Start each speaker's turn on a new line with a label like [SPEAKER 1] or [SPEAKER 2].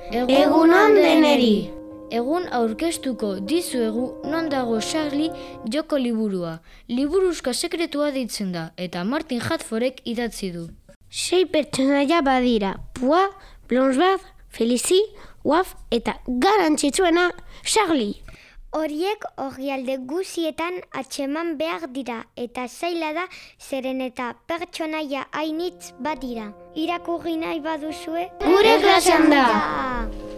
[SPEAKER 1] Egunon deneri!
[SPEAKER 2] Egun aurkeztuko dizuegu Non dago Charlie joko liburua. Liburuska sekretua deitzen da eta Martin Hartfordek idatzi du.
[SPEAKER 1] 6 pertsonaia badira, Pua, Blanche-Bart, Felicie, Waf eta garantzitsuena Charlie.
[SPEAKER 3] Horiek orrialde guzietan atxeman behar dira eta zaila da zeren eta pertsonaia hainitz badira. Irakurri nahi baduzue?
[SPEAKER 1] Gure klasean da!